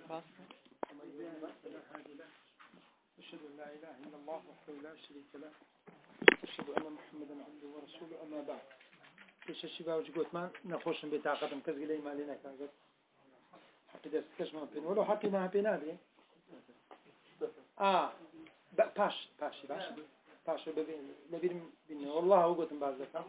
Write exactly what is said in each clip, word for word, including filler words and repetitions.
أشهد أن لا إله إلا الله وحده لا شريك له أشهد أن محمدا عبده ورسوله أما بعد إيش الشباب وجقوت ما نخش بتاعقدم كذا لي ما لنا كذا حتى درس كش ما بين ولو حتى ما بينادي آه باش باش باش باش ببين نبي بينه والله هو قلت بعض ذكر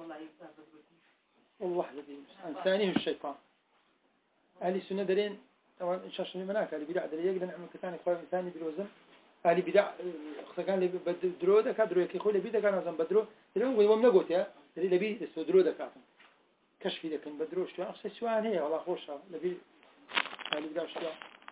والله الذي إنساني الشيطان أهل السنة درين طبعا إن شاء الله مناك اللي بدع دري يقدر نعمل كتاني خوي إنساني بالوزن أهل بدع خصكان اللي بدرو ده كدرو يكي خوي اللي بيدا كان وزن بدرو اليوم ويوم نقول يا اللي اللي بيد استدرو ده كاتم كشف ده كان بدرو شو أخص سوان هي والله خوشها اللي بي أهل بدع شو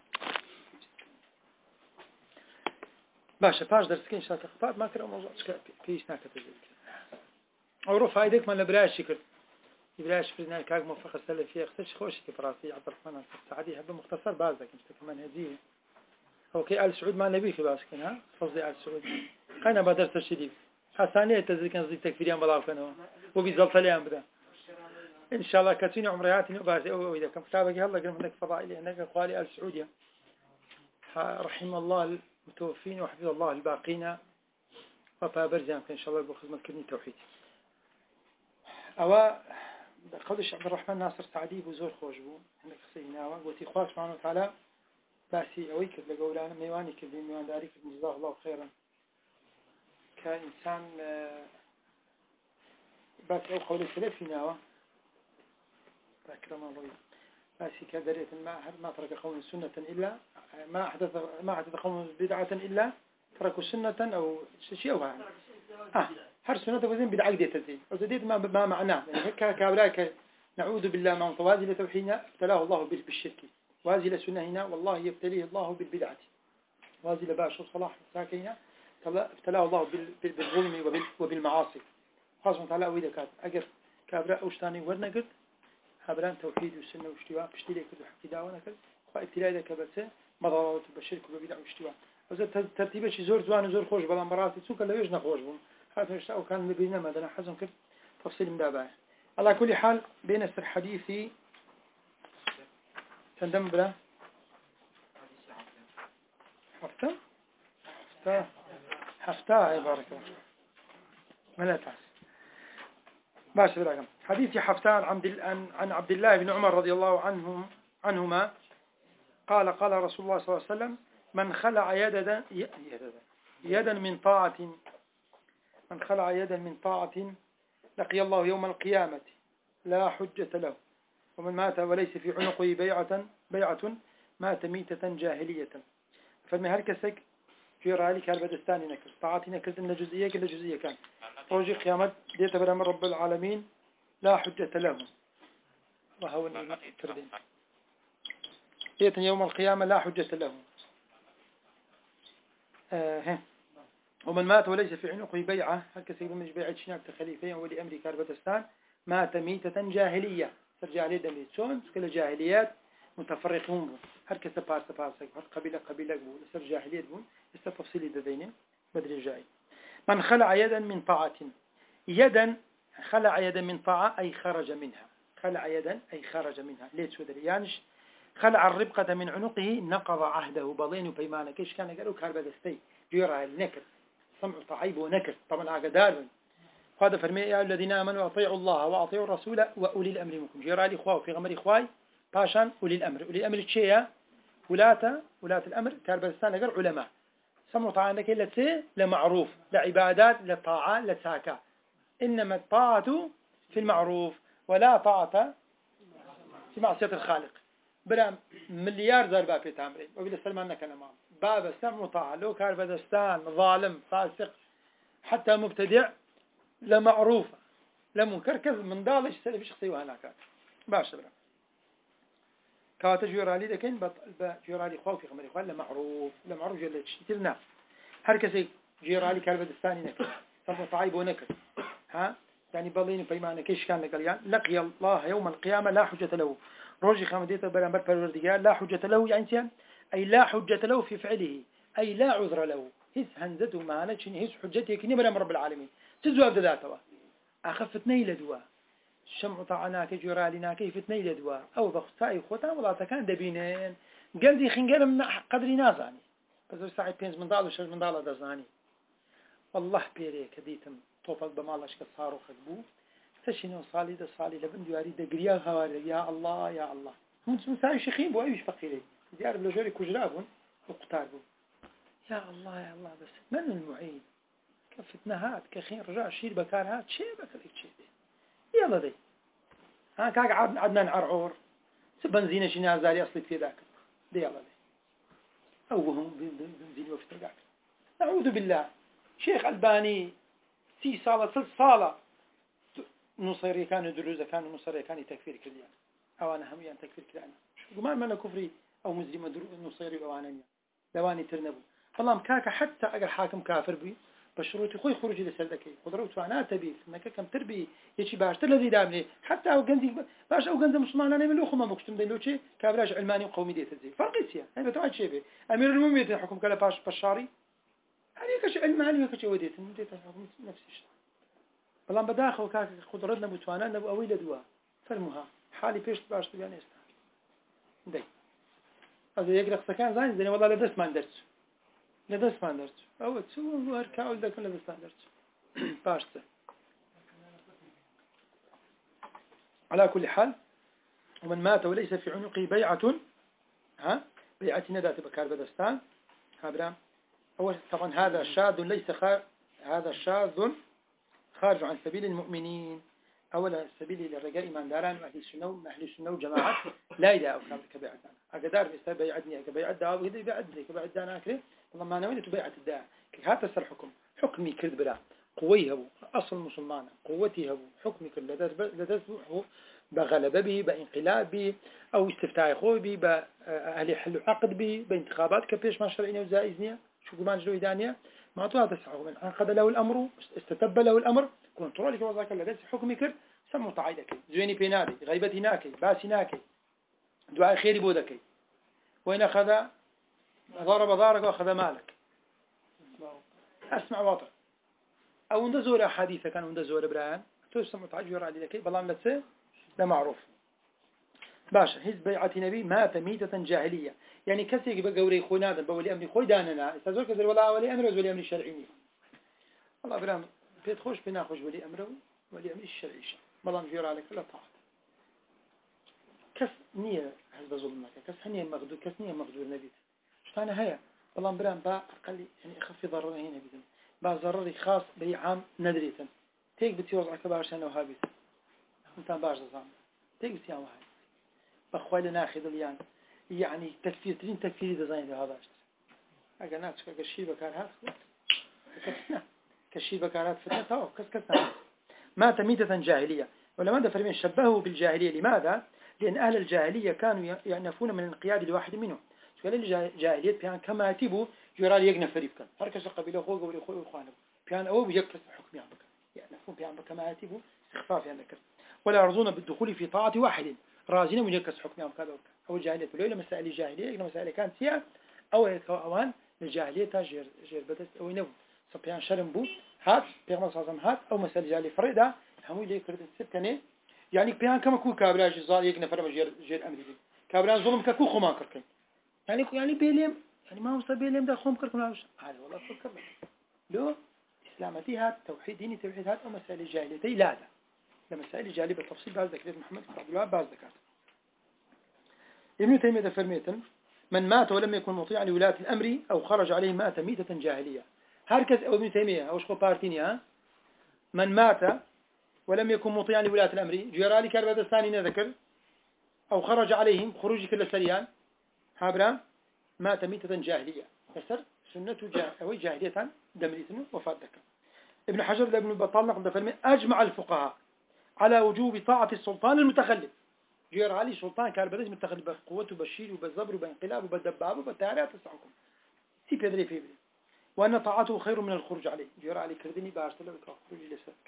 باشا باش درس كين شاء الله ما كره موضوع كيش ناكتب أو رو فايدك من لبلاش شكر يبلاش فرنا كاج موفق السلفية اختش خوش كفراسي عبد الرحمن السعدي هذا مختصر بعضك مش كمان هديه هو كي آل سعود ما نبي في باسكن ها فضي آل سعود خلينا بدرس الشديد حسانية تزكي نزيد تكفيريان بلاوكنا وبيزلط ليان بدا إن شاء الله كتيني عمرياتي نبارز أو إذا كم كتابك يلا قلنا هناك فضائلي هناك قوالي آل سعودية رحم الله المتوفين وحفظ الله الباقين وفابرزان إن شاء الله بخدمة كلمة توحيد أو قدش عبد الرحمن ناصر سعدي بزور خوش بو عندك خصينا وقتي خواش سبحانه وتعالى باسي أويك لقولانا ميواني كذي ميوان داريك جزاه الله خيرا كإنسان باسي أو قول سلفنا أكرم الله باسي كذرية ما ما ترك قوم سنة إلا ما حدث ما حدث قوم بدعة إلا تركوا سنة أو شيء أو هذا آه هر سنة وزين بدعة جديدة تزين وزديد ما ما معناه يعني هيك كابلاك نعوذ بالله من طوازل توحيدنا ابتلاه الله بالشرك وازل سنة هنا والله يبتليه الله بالبدعة وازل باش الصلاح ساكينا ابتلاه الله بالظلم وبالمعاصي خاصة تعالى وإذا كانت أجر كابرا أوشتاني ورنقد هبران توحيد والسنة واشتواء بشتري كده حكي داوانا كده وابتلاء ذا كبرته مضارات بالشرك وبالبدع واشتواء وزاد ترتيبه شي زور زوان وزور خوش بلا مراتي سوك لا يجنا خوش بهم هذا الشيء وكان بيننا مدنا حزم كده تفصيل مدابعه على كل حال بين السر حديثي تندم بلا حفتا حفتا حفتا يا بارك الله ملا تعس باش براكم حديث حفتان عن عن عبد الله بن عمر رضي الله عنهم عنهما قال قال رسول الله صلى الله عليه وسلم من خلع يدا يدا من طاعة من خلع يدا من طاعة لقي الله يوم القيامة لا حجة له ومن مات وليس في عنقه بيعة بيعة مات ميتة جاهلية فالمي هركسك في رالك هالبدستاني نكر طاعتي نكرت إن جزئية كل جزئية كان روجي قيامة ديت برام رب العالمين لا حجة له وهو التردين ديت يوم القيامة لا حجة له آه ومن مات وليس في عنقه بيعة هكذا يقول من بيعة شناك خليفين ولي أمريكا البدستان مات ميتة جاهلية ترجع لي دمي شون كل جاهليات متفرقون هكذا باس باس قبيلة قبيلة بول سر جاهلية بول است تفصيل دينه بدري جاي من خلع يدا من طاعة يدا خلع يدا من طاعة أي خرج منها خلع يدا أي خرج منها ليه سودري يعني خلع الربقة من عنقه نقض عهده بضين وبيمانه كيش كان قالوا كاربدستي جيرها النكر سمع طعيب ونكر طبعا عقدار هذا فرمي يا الذين آمنوا أطيعوا الله وأطيعوا الرسول وأولي الأمر منكم جيرها الإخوة في غمر إخواي باشان أولي الأمر أولي الأمر الشيء ولاة ولاة الأمر كاربدستان قال علماء سمع طاعة لتي لمعروف لعبادات لطاعة لتاكا إنما الطاعة في المعروف ولا طاعة في معصية الخالق بلا مليار ضربة في تامرين وبلا سلمان نكنا معه باب سمع طاعة لو كاربدستان ظالم فاسق حتى مبتدع لمعروف لمنكركز من دالش سلف شخصي وهناك باش بلا كاتا جورالي لكن جورالي خوفي خمري خوال لمعروف لمعروف جل تشترنا هر كسي جيرالي كاربدستاني نكر سمع طعيب ونكر ها يعني بلين بيمان كيش كان لقليان لقي الله يوم القيامة لا حجة له روجي خامديته برامبر فالوردقال لا حجة له يعني أي لا حجة له في فعله أي لا عذر له هز هنزته ما نتشن هز حجته كني برام رب العالمين تزواب ذاته أخفتني لدوا شمع طعناك جرالنا كيف تنيل دوا أو بخصائي خوتا ولا تكان دبينين قلدي خنجر من قدري نازاني بس ساعة بينز من ضال وشش من ضال دزاني والله بيري كديتم توفق بمالش كصاروا خدبو تشيني وصالي ده صالي لبن دواري ده قريا هواري يا الله يا الله هم مساوي شيخين بو أيش فقيري ديار بلوجوري كجرابون وقتاربون يا الله يا الله بس من المعين كفتنهات كخين رجع شيل بكارهات شيء بكريك شيء يلا دي ها كاك عدنا عدنان عرعور بنزينة شي نازاري أصلي في ذاك دي يلا دي أو هم بنزين وفي ذاك نعوذ بالله شيخ ألباني سي صالة ثلاث صالة نصيري كانوا دروزة كانوا نصيري كانوا تكفير كليا أو أنا هم يعني تكفير كليا شو ما من كفري أو مسلم نصيري أو أنا لواني ترنبو والله مكاك حتى أجر حاكم كافر بي بشروطي خوي خروجي لسردكي قدرت وانا تبي انك كم تربي يشي باش الذي دامني حتى او جندي باش او جند مسلمان انا من الاخو ما بكتم دلو شيء كابلاش علماني وقومي ديت زي فرقيتيا هي بتوعد شيء بي امير المؤمنين حكم كلا باش بشاري عليك شيء علماني وكش وديت ديت حكم نفس الشيء والله بداخل كاك قدرتنا بتوانا نبو اويل دوا فرمها حالي بيش باش تبيان است دي هذا يقرا سكان زين زين والله لدرس ما درس لدرس ما درس أو تسوون وهركاول ذاك لدرس ما درس باشته على كل حال ومن مات وليس في عنقه بيعة ها بيعة ندات بكار بدستان هابرام أول طبعا هذا شاذ ليس خار هذا شاذ خارج عن سبيل المؤمنين أولا سبيل للرجاء من داران أهل السنة أهل السنة وجماعات لا إله أو كبيعة أقدر بيستوي بيعدني كبيعة دعوة وهذا بيعدني كبيعة دانا أكله والله ما نويت بيعة الداع هذا سر حكم حكمي كذب لا قويه أصل مسلمان قوته حكمي كل لتسبحه بغلبة به بانقلاب به أو استفتاء خوي به بأهل حل عقد به بانتخابات كبيش ما شرعية وزائزنية شو كمان جلو إدانية ما طلع تسعه من انقض له الأمر استتب له الأمر كنترولك وذاك الذي حكمي كر سمو تعيدك زيني بينادي غيبتي ناكي باسي ناكي دعاء خيري بودكي وإن أخذ ضرب ضارك وأخذ مالك أسمع واطر أو ندزور حديثة كان ندزور إبراهيم تسمع تعجر على ذلك بلان لسه لا معروف باشا هز بيعة نبي مات ميتة جاهلية يعني كسيك بقوري خوي نادم بولي أمري خوي داننا استاذور كذا ولا ولي أمر ولا أمر الشرعي الله إبراهيم بيت خوش بناخش ولي أمره ولي أمر الشرعي بلان جير عليك لا طاعة كس نية حزب ظلمك كس هنية مغدور كس نية مغدور نبي شتانا هيا بلان برام با أقل يعني أخف ضرر هنا بدن با ضرري خاص بيعام ندريتن تيك بتيوز باش أنا وهابيت أنت باش زمان تيك بتيام وهاي بخوالي ناخذ اليان يعني تكفير ترين تكفير دزاين هذا أجا ناتش كشي بكارهات كسنا كشي بكارهات فتنة تاو كس كسنا مات ميتة جاهلية ولماذا فرمين شبهه بالجاهلية لماذا؟ لأن أهل الجاهلية كانوا ينفون من الانقياد لواحد منهم قال الجاهلية بيان كما يتبوا يرى يجنى فريبكا هركش قبيله خوه قبل خوه وخانه بيان أو بيكرس حكم يعمك ينفون بيان كما يتبوا استخفاف يعني ذكر ولا يرضون بالدخول في طاعة واحد رازين ويكرس حكم يعمك هذا أو الجاهلية لولا مسائل الجاهلية إنه مسائل كانت سيئة أو أوان الجاهلية تاجر جير بدست أو ينو سبيان شرم بو هات بيغمر صازم هات أو مسائل الجاهلية فريدة هم اللي كرد السبتني يعني بيان كما كو كابراج زال يجنى فرم جير جير أمريكي كابراج ظلم ككو خما كركين يعني يعني بيلم يعني ما هو بيلم ده خم كركم لاش هذا والله فكر لو إسلامتها توحيد ديني توحيد هات أو مسائل الجاهلية لا لا لمسائل الجاهلية بالتفصيل بعض ذكر محمد بن عبد الوهاب بعض ذكر ابن تيمية فرميتن من مات ولم يكن مطيعا لولاة الأمر أو خرج عليه مات ميتة جاهلية هركز أو ابن تيمية أو شخو بارتينيا من مات ولم يكن مطيعا لولاة الأمر جيرالي كربة الثاني نذكر أو خرج عليهم خروج كل سريان هابرا مات ميتة جاهلية فسر سنة جاهلية جاهلية دمريتن وفاة ذكر ابن حجر ابن بطال نقل فرمي أجمع الفقهاء على وجوب طاعة السلطان المتخلف جير علي سلطان كان بدأت متخلف بقوته بشير وبالزبر وبانقلاب وبالدباب وبالتعريات تسعكم سي بيدري في بلي وأن طاعته خير من الخروج عليه جير علي كردني بارسل لك خروج لسفك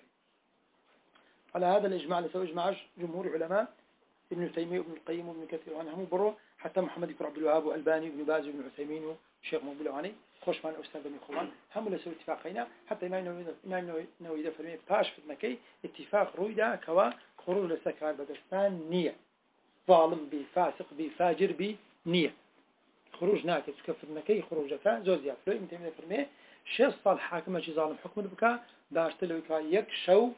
على هذا الإجماع لسوى إجماع جمهور علماء ابن تيمية وابن القيم وابن كثير وعنهم برو حتى محمد بن عبد الوهاب والباني وابن باز وابن عثيمين والشيخ مقبل وعني خوش مان أستاذ بن خلان هم لسوى اتفاقينا حتى ما نويدا فرمي باش فتنكي اتفاق رويدا كوا خروج لسكار بدستان نية ظالم بي فاسق بي فاجر بي نية خروج ناكس كفرنكي خروجك زوزيات لو أنت من فرمي شيء صال حاكم شيء ظالم حكم بك داشت له كا يكشو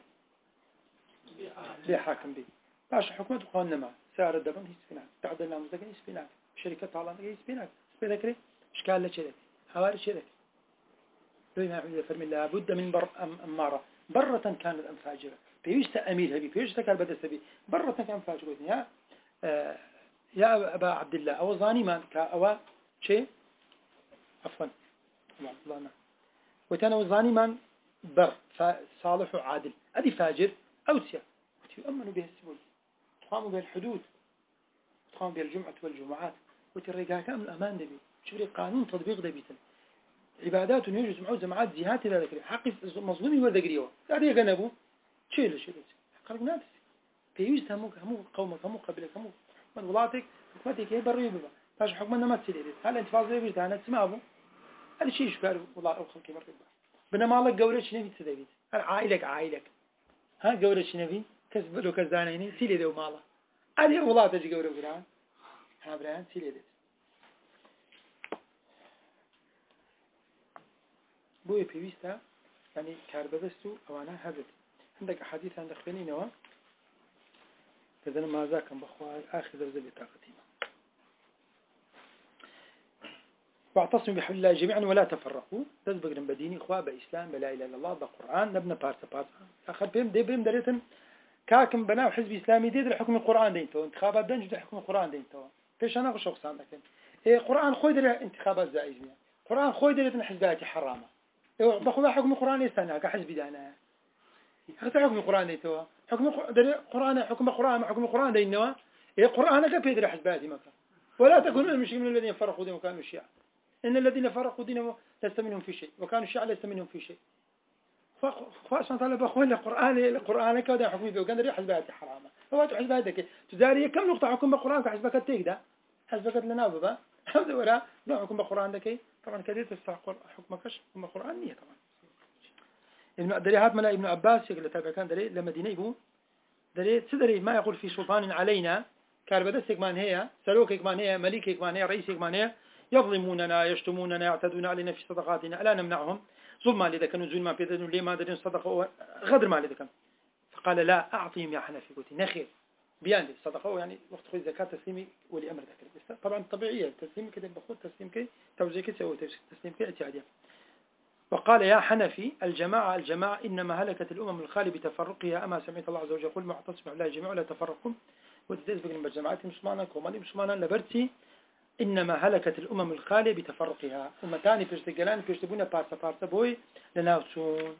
بحاكم بي باش حكومة قانون ما سعر الدبن هي سبينات تعدل ناموس دقني سبينات شركة طالان هي سبينات سبينات كري إشكال لشيء حوالي شيء لو ما يعمل فرمي لابد من بر أم أمارة برة كانت أم فاجرة بيجت أمير هبي بيجت كان بدأ سبي برة كان فاجرة يا آه يا أبا عبد الله أو ظاني ما كأوا شيء عفوا الله ما وتنا وظاني من بر صالح وعادل أدي فاجر أوسيا وتؤمن به السبل تقام بالحدود تقام بالجمعة والجمعات وترجع كامل أمان دبي شوري قانون تطبيق دبيتن عبادات يجوز معه جماعات جهات إلى ذكر حق مظلومي وذكريه هذه جنبه شيء شيء خلق ناس بيجوز همو همو قومك همو قبلك همو من ولاتك حكمتك هي بريه ببا فاش حكمنا ما تصير هل أنت فاضي بيجد أنا تسمعه هذا شيء شكار والله أو خلقي بريه ببا بنا مالك جورش نبي تدبيت عائلك عائلك ها جورش نبي كسب له كزانيني سيلي ده وماله هذه ولاتك جورة بران ها بران سيلي ده بوي بيويستا يعني كاربدستو أو أنا هذا عندك أحاديث عندك خليني كذا ما ذاك بخوار آخر درجة بطاقتي واعتصموا بحبل الله جميعا ولا تفرقوا تذبق بديني إخوة بإسلام بلا إله إلا الله بقرآن نبنى بارسا بارسا آخر بهم دي بهم دريتن كاكم بناو حزب إسلامي دي در حكم القرآن دينتو انتخابات دنج در حكم القرآن دينتو فيش أنا شخص عندك إيه قرآن خوي در انتخابات زائزية قرآن خوي دريتن حزباتي حرامة بخوض حكم القرآن يستنى كحزب دانا حتى حكم القرآن ديتوا حكم القرآن حكم القرآن حكم القرآن دينوا إيه القرآن كيف يدري حزباتي مكان ولا تكونوا المشركين من الذين فرقوا دينهم وكانوا الشيعة إن الذين فرقوا دينهم ليس منهم في شيء وكانوا الشيعة ليس منهم في شيء فخلاص تعالى بخوض القرآن القرآن كذا حكم فيه وكان دري حزباتي حرامة هو حزباتك تداري كم نقطة حكم القرآن كحزبك تيجدا حزبك لنا بابا هذا ولا نوع حكم القرآن ذكي طبعا كثير تستحق حكمكش حكم القرآن نية طبعا ابن دري هات ملا ابن عباس يقول تابع كان دري لما ديني بو دري تدري ما يقول في سلطان علينا كاربدسك من هي سلوكك من هي مليكك من هي رئيسك من هي يظلموننا يشتموننا يعتدون علينا في صدقاتنا ألا نمنعهم ظلما لذا كانوا ظلما بيدن ليه ما درين صدقه غدر ما لذا كان فقال لا أعطيهم يا حنفي قلت نخير بيان لي صدقه يعني وقت خذ زكاة تسليمي ولي أمر ذكر طبعا طبيعية تسليمي كده بخذ تسليم كي توزيع كي سوي تسليم كي اعتيادية وقال يا حنفي الجماعة الجماعة إنما هلكت الأمم الخالي بتفرقها أما سمعت الله عز وجل يقول معتصم بالله جميع ولا تفرقكم وتدرس بين الجماعات مسلمانا كومالي مسلمانا لبرتي إنما هلكت الأمم الخالية بتفرقها أمتاني بيشتغلان بيشتبون بارسا بارسا بوي لناوتون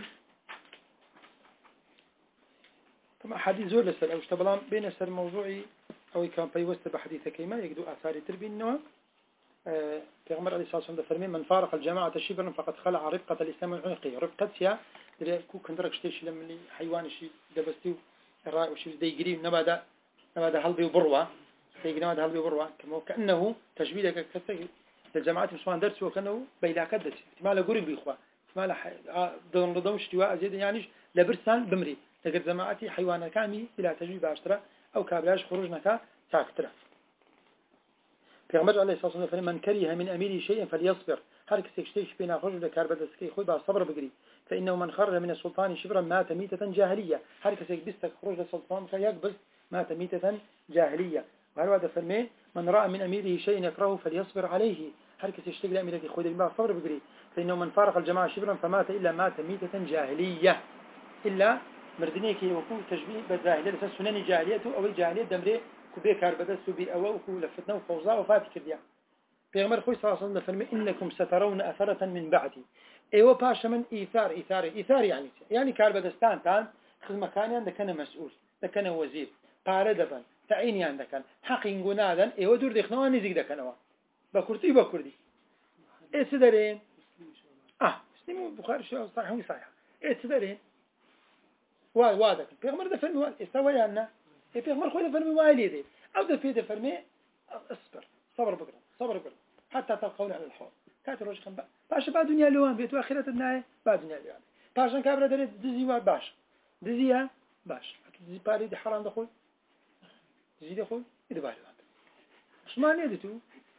طبعا حديث زور لسر أو اشتبلان بين السر موضوعي أو كان بيوست بحديث كيما يقدو آثار تربين نوع پیغمبر علیه الصلاة والسلام فرمي من فارق الجماعة شبرا فقد خلع رفقة الإسلام العنقية رفقة سيا دري كو كندرك شتيش لما حيوان شي دبستيو الرأي وشي ديجري نبدا نبدا هلبي وبروة ديجري نبدا هلبي وبروة كما كأنه تشبيه كسر الجماعات المسلمان درس وكأنه بيلاك درس احتمال قريب بإخوة احتمال دون رضوش اشتواء زيد يعني لبرسان بمري لقد جماعتي حيوان كامي بلا تجربة عشرة أو كابلاش خروجنا كاكترة پیغمبر علیه الصلاة والسلام من كره من أميره شيئا فليصبر هر کسی اشتیش بین خرج لکار بدسکی خود با صبر بگری فإنه من خرج من السلطان شبرا مات ميتة جاهلية هر کسی بيستك خروج للسلطان فيقبض مات ميتة جاهلية وهل هذا فرمي من رأى من أميره شيئا يكرهه فليصبر عليه هر کسی اشتیش لأميره خود با صبر بگری فإنه من فارق الجماعة شبرا فمات إلا مات ميتة جاهلية إلا مردنيك وكو تشبيه بالجاهلية لسا سنن جاهليته أو الجاهلية دمري كبير كاربدس بأوا وكو لفتنا وفوزاء وفاتي كرديا پیغمبر خوي صلى الله عليه وسلم فرمي إنكم سترون أثرة من بعدي ايوه باشا من إيثار إيثار إيثار يعني يعني كاربدستان تان خذ مكاني عندك أنا مسؤول لك أنا وزير قاردبا تعيني عندك أنا حق ينقنادا ايوه دور دخنوا نزيق دك أنا بكردي بكردي ايه تدرين اه مسلم بخاري شو صحيح وصحيح ايه تدرين وا وادك پیغمبر ده فرمي استوى لنا ايه پیغمبر خوي ده فرمي والي دي او ده في ده فرمي اصبر صبر بقرا صبر بقرا حتى تلقون على الحوض كاتر وجه خنبا باش بعد دنيا لوان بيت واخره النهايه بعد دنيا لوان باش كابره دري دزي وا باش دزيها باش دزي باري دي حرام دخول دزي دخول اذا بالي عثمان يدتو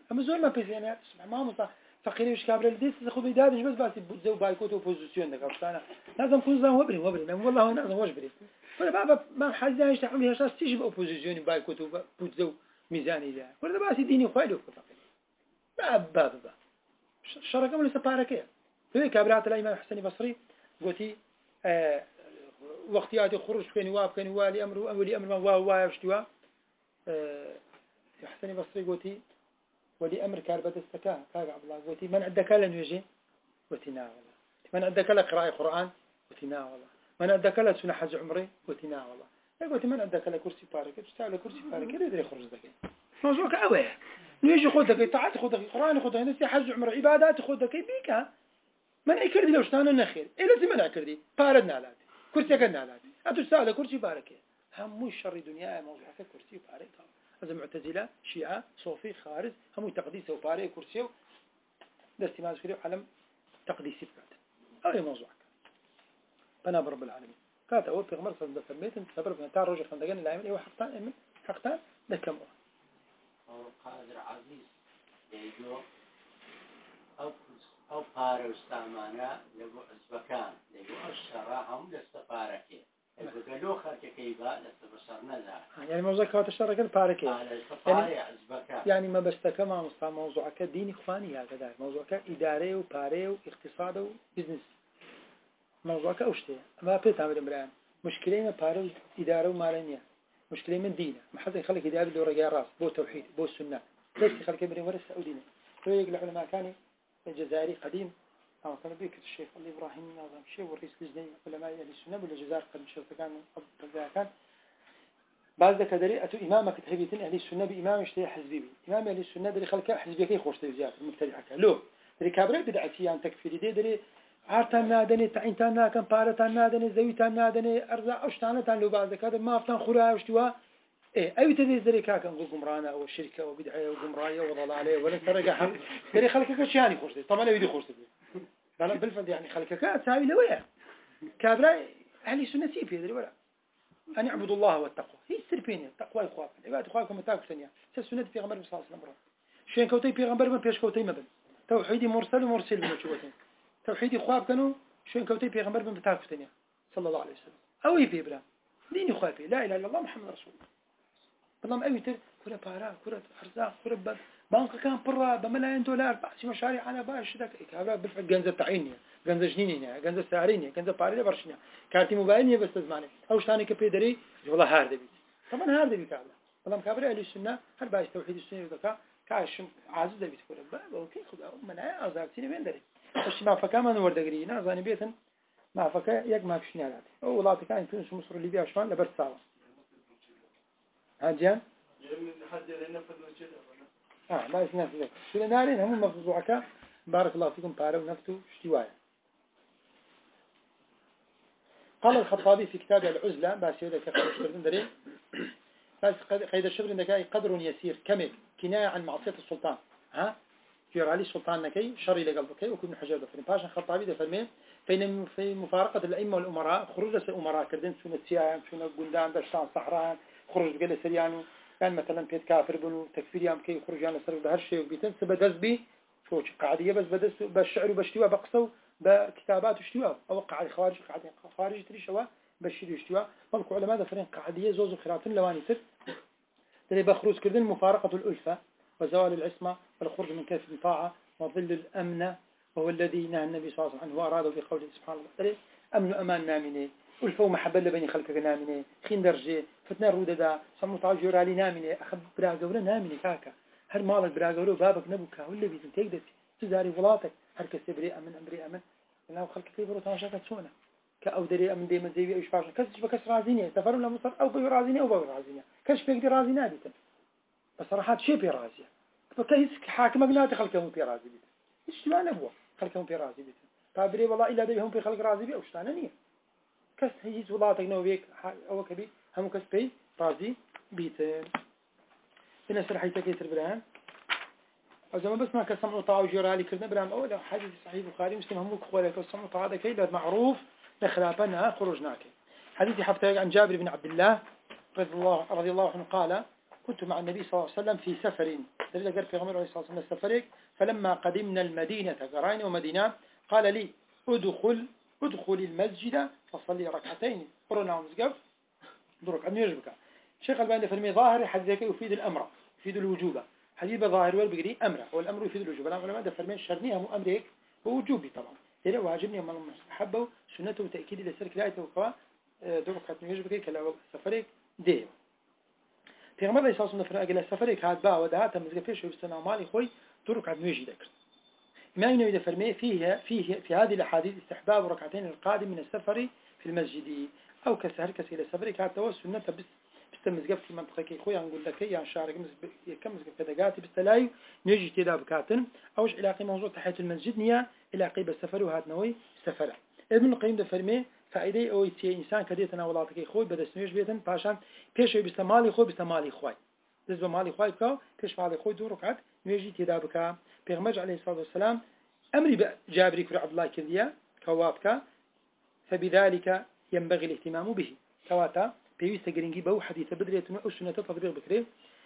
أما زول ما بيس يعني سبحان ما مصا فقير وش كابر الديس تأخذ بيداد بس بس بتزو بايكوت وبوزيشن ده كابتنا لازم كل زمان وبري وبري ما والله هو لازم وش بري ولا بابا ما حد جاي يشتغل لي هالشيء تيجي بأوبوزيشن بايكوت وبوزيو ميزاني ده ولا بس يديني خايله فقير ما بابا بابا شركة ولا سباركة في كابرات الإمام حسني بصري قلتي آه وقتيات خروج كان واب كان والي أمر ولي أمر ما هو واشتوا آه حسني بصري قلتي ولي أمر كاربة السكاة كاغ عبد الله قلتي من عندك لن يجي وتنا والله من عندك لا قراءة قرآن وتنا والله من عندك لا سنة حج عمري وتنا والله قلت من عندك لا كرسي بارك تشتغل كرسي بارك يقدر يخرج ذكي موضوعك أوي نيجي خذك تعال خذك قرآن خذك نسي حج عمر عبادات خذك بيك من أكردي لو شتانا نخير إيه لازم من أكردي باردنا على كرسي كنا على أتشتغل كرسي بارك هم مش شر دنيا موضوعك كرسي بارك هذا معتزلة شيعة صوفي خارج هم تقديس وبارك كرسي دستي ما ذكره علم تقديسي بكات هذا موضوعك بنا برب العالمين كات أول في غمر صدق فرميت أنت سبب أن تعرج خندقان العالمين إيه حقتان إمن حقتان ذكموا أو قادر عزيز يجو أو أو بارو استعمانا لجو أزبكان لجو الشراهم لستباركه البقلو خلك كيبا لستبصرنا ذا يعني موضوعك هو تشترك الباركة يعني أزبكان يعني ما بستك ما مصطفى موضوعك ديني إخواني هذا موضوعك إداري وباري واقتصاد وبزنس موضوعك أوشتي ما بيتعمل مران مشكلة ما بارو إدارة ومالية مشكلة من دينه ما حد يخليك إدارة دور رجال راس بو توحيد بو السنة ليش يخليك يبني ورثة أو دينه هو يقول العلماء كان الجزائري قديم أو كان بيك الشيخ اللي إبراهيم ناظم شيء والرئيس لجنة علماء أهل السنة بالجزائر قد شرط كان قبل كان بعد ذلك دري أتو إمامك تهبيتين أهل السنة بإمام يشتري حزبي إمام أهل السنة دري خلك حزبي كي خوش تزياد المبتدع لو دري كابرة بدعتيان تكفيري دي دري عارتان نادني تعينتان ناكن بارتان نادني زويتان نادني أرزاق أشتانتان لو بعد ذلك ما فتان خرا وشتوا إيه أي تدري دري كاكن نقول قمرانا أو الشركة وبدعية وقمراية وضلالة ولا ترجع حم دري خلك كشياني خوش طبعا لا يدي خوش بلا بالفرد يعني خلك كاتساوي لويا كابرة أهل السنة سيفي دري ولا أن يعبدوا الله والتقوى هي السربينية تقوى إخوات عبادة إخواتكم متاكو ثانية سنة في غمر صلى الله عليه وسلم شين كوتي في غمر من بيش كوتي مبن توحيدي مرسل ومرسل من شوتين توحيدي إخوات كانوا شين كوتي في غمر من متاكو ثانية صلى الله عليه وسلم أو يبي إبراهيم دين إخواتي لا إله إلا الله محمد رسول الله بالله أوي تر كرة بارا كرة أرزاق كرة بد بانك كان برا بملايين دولار بعض مشاريع على باش ذاك هذا بالفعل جنزة تعينية جنزة جنينية جنزة سعرينية جنزة بارية برشنية كارتي موبايلية بس تزماني أو ثاني كبيدري والله هارد بيت طبعا هارد بيت كابلا والله مكابرة أهل السنة هل باش توحيد السنة وذكاء كاش عازز بيت كرة باب أوكي خذ من عا أزاكتيني وين دري بس ما فكا ما نور دقري نازاني بيتن ما فكا يج ما فيش نيالات أو والله كان تونس مصر اللي بيها شوان لبرت ساوى هاجيان آه ما يسمع ذلك شو نارين هم مفضوعك بارك الله فيكم بارو نفتو اشتوايا قال الخطابي في كتاب العزلة بس يقول لك قدر دري بس قيد الشبر إنك قدر يسير كمل كناية عن معصية السلطان ها يرى علي السلطان نكي شري لقلبك وكل حجاب دفن باش الخطابي دفرمي فين في مفارقة الأئمة والأمراء خروج الأمراء كردين سنة سياهم سنة قندان دشتان صحراء خروج بقل سريانو يعني مثلا بيت كافر بنو تكفير يام كي يخرج يعني سر بهالشيء وبيتن سبدز بي شو قاعدية بس بدس بالشعر وبشتوا بقصوا بكتابات اشتوا أو قاعد خارج قاعد خارج تري شوا بشير اشتوا ملك علماء ذكرين قاعدية زوز وخراتين لواني تر تري بخروج كردين مفارقة الألفة وزوال العصمة والخروج من كيف الطاعة وظل الأمن وهو الذي نهى النبي صلى الله عليه وسلم وأراده في قوله سبحانه وتعالى أمن أمان نامنه ألفة ومحبة لبني خلقك نامنه خين درجة فتنا رودة دا صمت عجور علي نامنه أخذ براغورة نامنه كاكا هر مالك براغورة بابك نبوكا ولا بيزن تقدر تزاري ولاتك هر كسي بريء أمن أمري أمن لأنه خلقك يبرو تماشاك تسونا كأو دري أمن ديما زيبي أيش فاشن كسش بكس رازينية سفرون لمصر أو بيو رازينية أو بيو رازينية كش بيقدر رازينية بيتن بصراحة شيء بيرازية فكيس حاكم أبناتي خلقهم في رازي بيتن إيش ما نبوه خلقهم في رازي بيتن فابري والله إلا دبيهم في خلق رازي بي أو شتانا نية كس هيز ولاتك نوبيك أو كبي هم كس بي رازي بيتن بنسر حيث كيسر برهان أو بس ما كسمع وطاعة وجرالي كرنا برهان أولا حديث صحيح بخاري مسلم هم كخوالي كسمع وطاعة كي لأد معروف لخلافنا خروجناك حديث حفتة عن جابر بن عبد الله رضي الله رضي الله عنه قال كنت مع النبي صلى الله عليه وسلم في سفر دليل قال في غمر عليه الصلاة والسلام سفرك فلما قدمنا المدينة قرين ومدينة قال لي ادخل ادخل المسجد فصلي ركعتين قرنا ومسقف درك أن يجبك شيخ الباني فرمي ظاهر حديثك يفيد الأمر يفيد الوجوب حديث ظاهر والبقري أمر والأمر يفيد الوجوب الأمر لما فرمي شرنيها مؤمرك ووجوبي طبعا إذا واجبني من المستحب سنته وتأكيد لسرك لا يتوقع درك أن يجبك كلا سفرك دي في غمر ليس أصلا فرق إلى سفرك هاد باع ودهات مزقفيش ويستنى مالي خوي درك أن يجي ذكر ما ينوي إذا فرمي فيه فيه في هذه الأحاديث استحباب ركعتين القادم من السفر في المسجد أو كسهر كسير سفرك هاد توسل سنة بس بستمزقف في منطقة خوي نقول لك يعني شارك كم مزقف دقاتي بستلاي نيجي تدا بكاتن أوش علاقة موضوع تحت المسجد نيا علاقة بالسفر وهاد نوي سفر ابن القيم ده فرمي فائدة أو يتي إنسان كديه تناولاتك خوي بدس نيجي بيتن باشان بيش بيستمالي خوي بيستمالي خوي دز بمالي خوي بكا بيش مالي خوي دور ركعت نيجي تدا بكا بيغمج عليه الصلاة والسلام أمري جابري كر عبد الله كذيا كوابك فبذلك ينبغي الاهتمام به كواتا بيوست جرينجي بو حديث بدرية السنة تطبيق بكري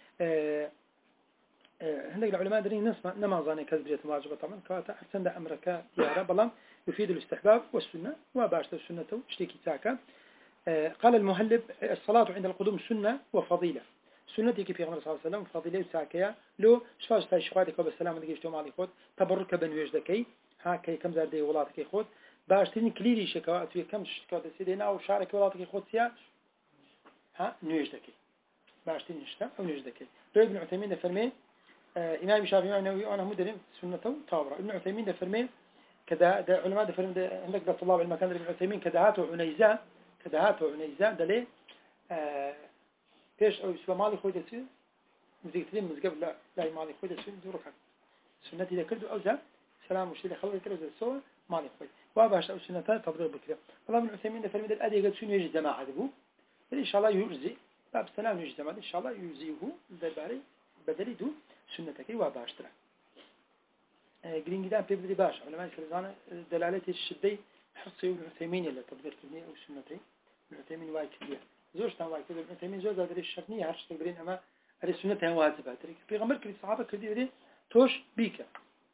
هندق العلماء درين نسمع نماذج كذبية واجبة طبعا كواتا حسن ده أمرك يا رب الله يفيد الاستحباب والسنة وباشت السنة اشتكي تاكا قال المهلب الصلاة عند القدوم سنة وفضيلة سنتك في غمر صلى الله عليه وسلم فضيلة ساكيا لو شفاش تاي شخواتك وبالسلام عليك اجتماع عليك خود تبرك بنويج دكي ها كي كم زار دي ولاتك خود باشتين كليري شكوات في كم شكوات سيدنا أو شعرك ولاتك خود سيا ها نويج دكي باشتين نشتا أو نويج دكي لو ابن عثيمين فرمي آه إمام الشافعي إمام النووي أنا مدرم سنته طابرة ابن عثيمين فرمي كذا ده علماء ده فرمي عندك ده طلاب المكان ابن عثيمين كدهات وعنيزة كدهات وعنيزة ده ليه آه فيش أو يسوى مالي خوي دسي مزيكتين مزقب لا لا مالي خوي دسي دورك سنتي ده كردو أو زاد سلام وشي ده خلوه كردو سوا مالي خوي واباش أو سنتان تفضل بكرة والله ابن عثيمين ده فرمي ده الأدي قد سنو يجي جماعة دبو إن شاء الله يجزي باب سلام يجي جماعة إن شاء الله يجزيه ده باري بدلي دو سنتك واباش ترى جرين جدا بيبدي باش علماء الفرزانة دلالة الشدي حصي ابن عثيمين اللي تطبيق كلمية أو سنتي ابن عثيمين واي كلية زوج تان واي كلية ابن عثيمين زوج هذا الشرنية هرش تقدرين أما هذه السنة هي واجبة تريك في غمر كل صحابة كل دي توش بيكا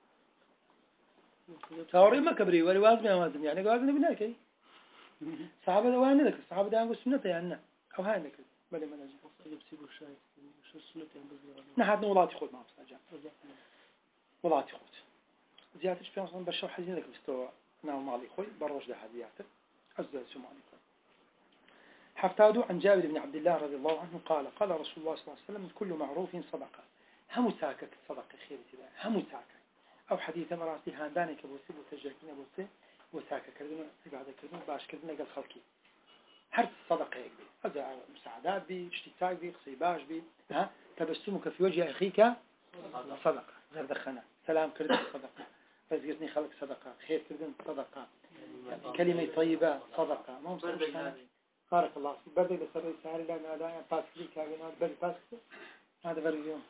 تصوري ما كبري ولا واجب ما واجب يعني واجب نبنا كي صحابة ده وانا ذكر صحابة ده عنده سنة يعني أو هاي ذكر بل ما نجي اللي بسيبه الشاي شو السنة يعني بزيادة نحن ولاتي خود ما بسجع ولاتي خود زيادة في أصلا بشر حزين لك بستوى نام مالي خوي بروج ده زيادة أزداد سمالي خوي حفتادو عن جابر بن عبد الله رضي الله عنه قال قال رسول الله صلى الله عليه وسلم كل معروف صدقة هم ساكك صدقة خير تبا هم ساكك أو حديث مراسي هانداني كبوسي وتجاكين بوسي وساكك كردنا عبادة كردنا باش كردنا قال خلقي هر صدقة يكبي هذا مساعدات بي اشتكاك بي قصي باش بي ها تبسمك في وجه أخيك صدقة غير دخنا سلام كردن صدقة فزقتني خلق صدقة خير كردن صدقة كلمة طيبة صدقة ما هم صدقة بارك الله فيك بدي بسرعة سهل لا لا لا باس ليك هذا بدي باس هذا فرق يوم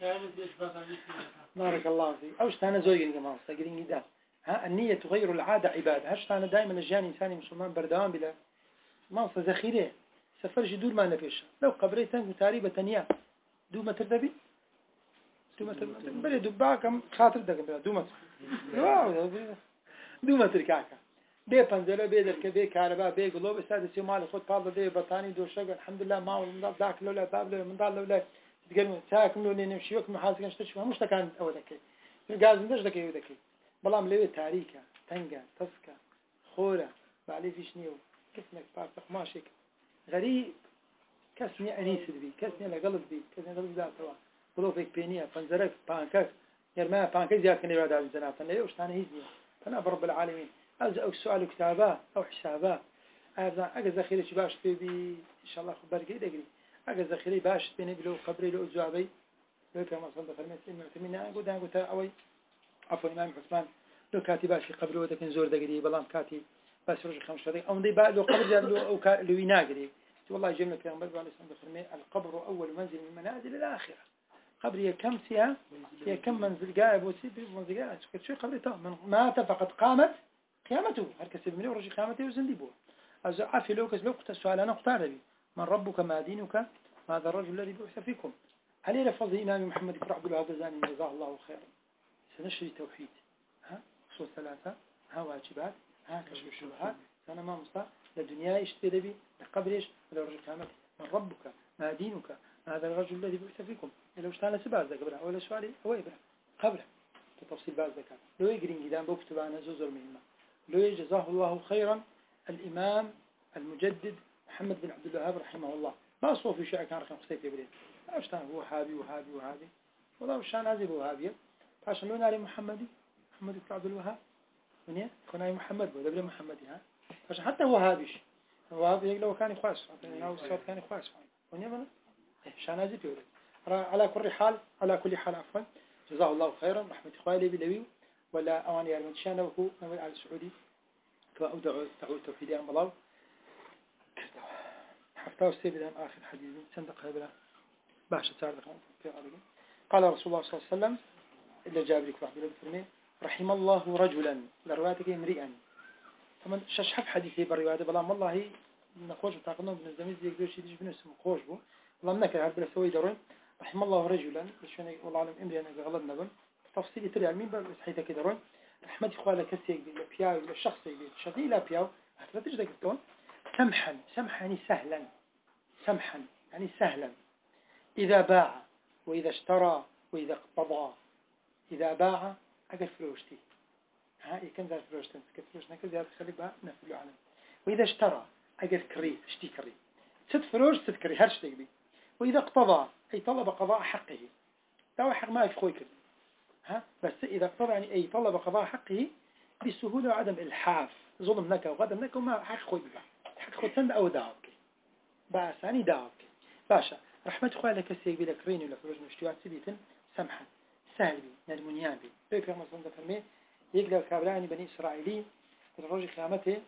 بارك الله فيك أوش أنا زوجين كمان استقرين جدا ها النية تغير العادة عبادة هش أنا دائما الجاني إنساني مسلمان بردوام بلا ما ذخيرة سفر جدول ما نفيش لو قبريتن وتاريبة تانية دو ما تردبي دو ما تردبي بلي دباكم خاطر دقم دو ما واو دو ما تركاكا بي بنزله بي دركه بي كهرباء بي قلوب استاذ سيمال خد بعض دي بطاني دو شغل الحمد لله ما من ذاك لولا باب من ضل لولا تقول ساكن لو نمشي وقت محاسك نشتشوا مش كان اولك الغاز ندش دك يودك بلام لوي تاريكا تنقا تسكا خوره بعلي فيش نيو كيفنك بارتق ماشيك غريب كسني انيس بي كسني لقلب بي كسني قلب ذات توا قلوبك بينيه فنزرك بانكك يرما بانكك زياد كني بعد الزنات انا وش ثاني هيزني انا رب العالمين هذا أو سؤال كتابة أو حسابة هذا أجا ذخيرة باش في بي إن شاء الله خبر كده يجري أجا ذخيرة باش بيني بلو قبري لو أزوابي لو كان مصدر فرمت إنه تمنى أقول ده أقول أوي عفوا إمام عثمان لو كاتب في قبره وده زور دقري بلام كاتي بس رجع خمس شهور أو ندي بقى لو قبر لو أو كا لو يناقري والله جملة كلام برضو على اسم فرمت القبر أول منزل من منازل الآخرة قبري كم سيها هي كم منزل قاعد وسيب منزل قاعد شو قبري تام مات فقد قامت قيامته هركس منه ورجع قيامته وزندي بوه أز عافي لو كس لو كنت السؤال أنا اختار بي من ربك ما دينك هذا الرجل الذي بعث فيكم عليه لفظ إمام محمد بن عبد الوهاب الزاني جزاه الله خيرا سنشر التوحيد ها أصول ثلاثة ها واجبات ها كشف الشبهات سنة ما مصطفى للدنيا اشتري بي لقبرش لو رجل كامل من ربك ما دينك هذا الرجل الذي بعث فيكم لو اشتغل سباز قبله ولا سؤالي هو يبرع قبله تفصيل بعض ذكاء لو يقرين قدام بكتب عن زوزر مهمة لو جزاه الله خيرا الإمام المجدد محمد بن عبد الوهاب رحمه الله ما صوفي شيء كان رقم خصيت يبرين أشتان هو هابي وهابي وهابي والله وشان هذي هو هابي عشان لون علي محمدي محمد بن عبد الوهاب ونيا كنا محمد ولا بلا محمدي ها عشان حتى هو هابيش هو هابي لو كان يخاص يعني الصوت كان يخاص ونيا من شان هذي بيقول على كل حال على كل حال عفوا جزاه الله خيرا رحمة إخواني بلوي ولا أواني على متشانه وهو نوي على السعودي كأودع تعود توحيدي عن الله حفتاه السيب الآن آخر حديث صندق هذا باش تصار في عربي قال رسول الله صلى الله عليه وسلم إلا جابرك واحد بالفرمي رحم الله رجلا لرواتك امرئا طبعا شش حديثي بالرواية بلا والله نخوش وتعقدنا بن الزميز يقدر شيء يجي بنفسه خوش بو والله منك هذا بلا سوي درون رحم الله رجلا لشان والله علم امرئا غلطنا بن تفصيل تري علمين بس حيث كده درون رحمة إخوانك كسيك بالبياو الشخص يبي شديد لا بياو حتى تجد كتون سمحا سمحا يعني سهلا سمحا يعني سهلا إذا باع وإذا اشترى وإذا اقتضى إذا باع أجل فلوشتي ها يكن ذا فلوشتن كفلوش نكذا زيادة خلي بها نفلو عنه وإذا اشترى أجل كري اشتي كري ست فلوش ست كري هرش تجبي وإذا اقتضى أي طلب قضاء حقه دعوة حق ما يفخوي كذا ها بس إذا اقتضى يعني أي طلب قضاء حقه بسهولة وعدم إلحاف ظلم نك وغدم نك وما حق خوي بها حق خود سند أو داوك باساني داوك باشا رحمة خوي لك سيبي لك رين ولا فلوس مشتوات سبيتن سمحا سهل بي نرمونيان بي بي في مصر ده فرمي يقدر كابلاني بني إسرائيلي الرجل قيامته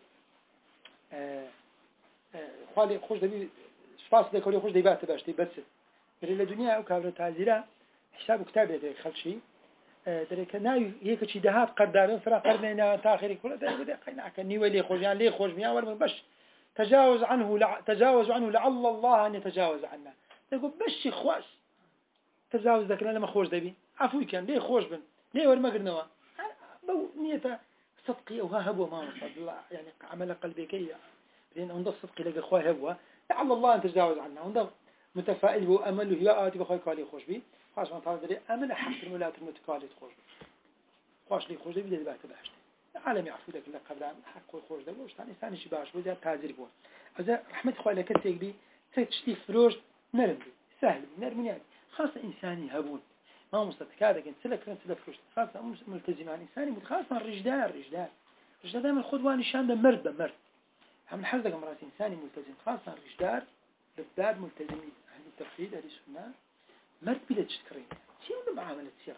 خوالي خوش دبي سباس ده كله خوش دبات باش دبت بري الدنيا أو كابل تعزيرا حساب كتاب ده خلشي درك ناوي هيك شي دهات قدارين فرا قرننا تاخير كل ده بده قناعك نيوي لي خوش يعني لي خوش ميا ور باش تجاوز عنه لع... تجاوز عنه لعل الله أن يتجاوز عنا يقول بش خواس تجاوز ذاك لما خوش دبي عفوا كان ليه خوش بن ليه ور ما قرنوا بو نيته صدقي او هبوا ما وصل الله يعني عمل قلبي كي لان عند الصدق لقى خواه هبوا لعل الله أن تتجاوز عنا عند متفائل وامل هي اتي بخوي قال خوش بي خاص ما طال دري امل حق المولات المتقالد خوش خوش لي خوش دبي دبات باشت العالم يعرفوا لك قبل حق خوش ده واش ثاني ثاني شي باش وجا تاجر بو اذا رحمه خويا لك تيجي تشتي فلوس نرم سهل نرم يعني خاصه انساني هبون ما مستفيد هذا كنت سلك كنت سلك فلوس خاصه ملتزم يعني انساني متخاصم الرجدان رجدان رجدان دائما الخدوان شان ده مرد بمرد هم حرزق مرات انساني ملتزم خاصه الرجدان بالذات ملتزمين اهل التوحيد اهل السنه مرد بلا تشكرين شنو معامله سيره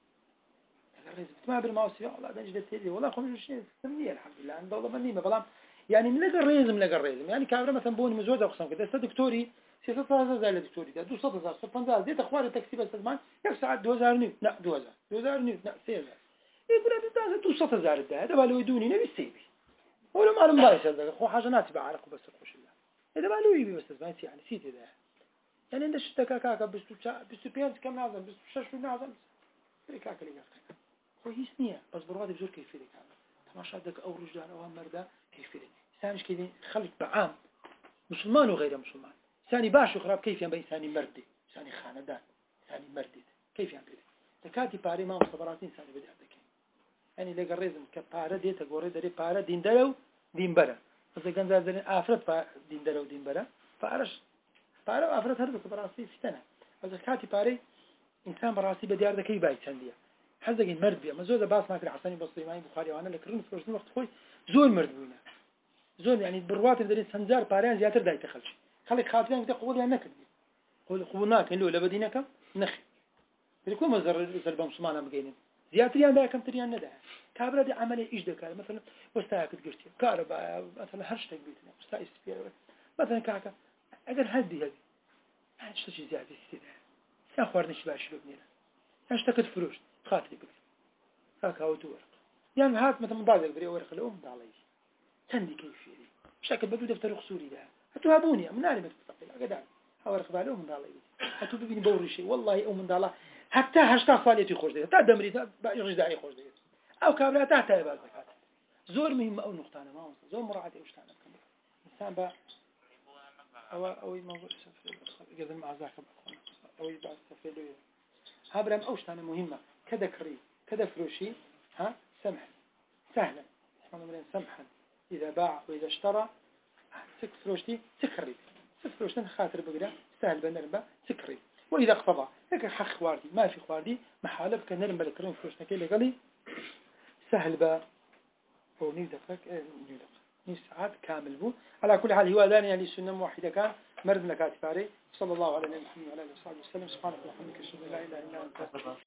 ما بالمعصية والله بنجد تيجي والله خمس شيء ثمانية الحمد لله عند الله مني ما يعني من لقى الريزم لقى الريزم يعني كابرا مثلا بوني مزوجة وقسم كده است دكتوري سياسة هذا زي الدكتوري ده دوسة هزار سبعة هزار دي تخوار التكسيب استثمان يك ساعات دو هزار نيو لا دو هزار دو هزار نيو لا سير هزار يقول هذا ده دوسة هزار ده هذا بالو يدوني نبي سيبي ولا ما لهم بايس هذا خو حاجة ناتبة على بس خوش الله هذا بالو يبي بس ما يعني سيد ده يعني عند الشتاء كاكا بس بس بيانس كم نازم بس شش نازم كاكا اللي قاعد كويس نية بس برواد بزور كيف يدك هذا تماشى دك أو رجال أو مردا كيف يدك ثاني كذي خلق بعام مسلمان وغير مسلمان ثاني باش وخراب كيف ينبغي ثاني مردي ثاني خاندان ثاني مردي كيف ينبغي تكاتي باري ما مصبراتين ثاني بدي أبدك يعني لقى الرزم كبارة دي تقول دري بارة دين دلو دين برا فإذا كان ذا أفرد دين دلو دين برا فأرش بارة أفرد هرب براسي ستنا فإذا كاتي باري إنسان براسي بديار ذكي باي ثانية حزقين مرد بيا ما زود باس ما في الحسني بصري ماي بخاري وانا لكرن فروش وقت خوي زول مرد بينا زول يعني بروات الدرين سنزار بارين زياتر داي تخلش خليك خاطرين تقول يا نكد قول قبولناك لو لبدينك نخ بيكون مزر زربا مسلمان بقينين زياتر يعني دا كم تريان ندا كابرا دي عمليه ايش دكار مثلا وستاك قرتي كهرباء مثلا هاشتاج بيتنا وستايس بيا مثلا كاكا اگر هدي هدي ايش تجي زياده استدا يا خوارنش باش لبنينا هاشتاج فروش خاطري بك هاكاوت ورق يعني هات مثلا مضايق بري ورق الأم ضالي تندي كيف يدي شكل بدو دفتر خسوري ده هتوهبوني من ناري متفقين أقدر ورق بالأم ضالي هاتو ببینی بەو ڕیشەی والله ئەو منداڵە هەتا هەشتا ساڵێتی خۆش دەوێت تا دەمری ڕژدایی خۆش دەوێت ئەو کابرا تا تای باز دەکات زۆر مهمە ئەو نقطانە ماوەستا زۆر مڕاعەتی ئەو شتانە بکەن ئینسان بە ئەوە ئەوەی مەوضوع گەزن مازاکە بخۆن ئەوەی باس تەفێلویە هابرام ئەو شتانە مهمە کە دەکڕی کە دەفرۆشی ها سمح سهلا سمحا إذا باع وإذا اشترى تفروشتي تكري تفروشتن خاطر بقرا سهل بنربا تكري وإذا اقتضى هيك حق خواردي ما في خواردي محالب كنرم بالكريم فروشتك اللي قالي سهل با أو نيدقك نيدق نيس ساعات كامل بو على كل حال هو ذاني يعني سنة واحدة كان مرد لكاتفاري صلى الله على محمد وعلى آله وصحبه وسلم سبحانك اللهم وبحمدك أشهد أن لا إله إلا أنت